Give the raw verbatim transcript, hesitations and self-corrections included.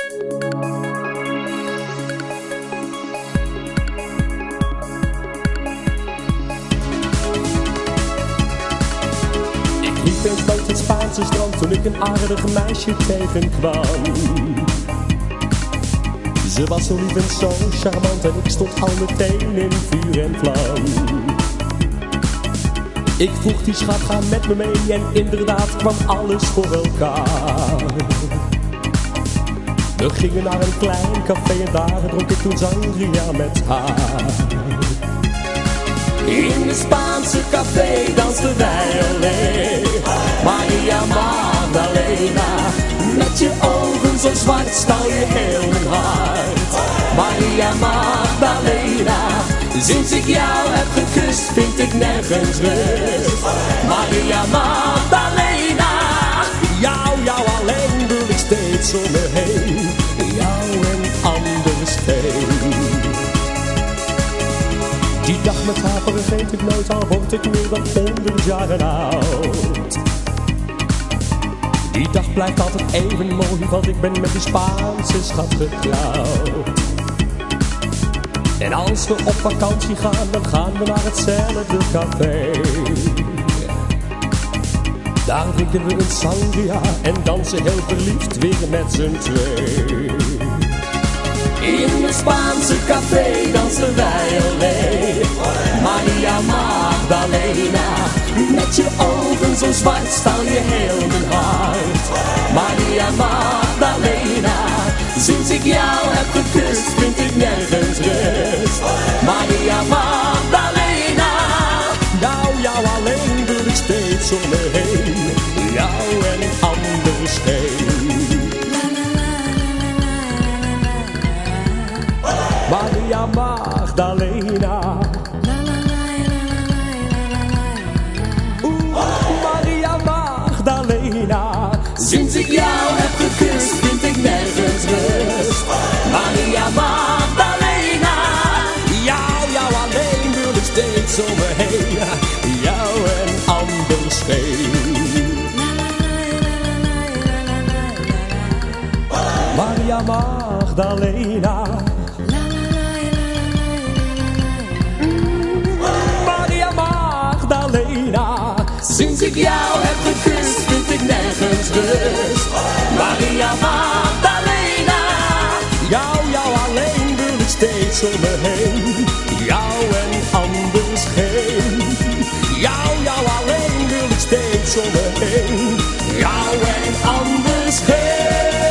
Ik liep eens langs het Spaanse strand toen ik een aardig meisje tegenkwam. Ze was zo lief en zo charmant en ik stond al meteen in vuur en vlam. Ik vroeg die schat, ga met me mee, en inderdaad kwam alles voor elkaar. We gingen naar een klein café en daar dronk ik toen sangria met haar. In de Spaanse café dansten wij alleen, Maria Magdalena. Met je ogen zo zwart stal je heel mijn hart, Maria Magdalena. Sinds ik jou heb gekust vind ik nergens rust, Maria Magdalena. Jou, jou alleen wil ik steeds om me heen, jou en anders geen. Die dag met haar vergeet ik nooit, al word ik meer dan honderd jaren oud. Die dag blijft altijd even mooi, want ik ben met die Spaanse schat getrouwd. En als we op vakantie gaan, dan gaan we naar hetzelfde café. Daar drinken we een sangria en dansen heel verliefd weer met z'n twee. In het Spaanse café dansen wij alleen, Maria Magdalena. Met je ogen zo zwart stal je heel mijn hart, Maria Magdalena. Sinds ik jou heb gekust vind ik nergens rust, Maria Magdalena. Jou, jou alleen wil ik steeds om me heen, jou en anders geen. Maria Magdalena. Oeh, Maria Magdalena. Sinds ik jou heb gekust vind ik nergens rust, Maria Magdalena. Jou, jou alleen wil ik steeds om me heen, jou en anders geen. Maria Magdalena. Maria Magdalena. Sinds ik jou heb gekust vind ik nergens rust, Maria Magdalena. Jou, jou alleen wil ik steeds om me heen, jou en anders geen. Jou, jou alleen wil ik steeds om me heen, jou en anders geen.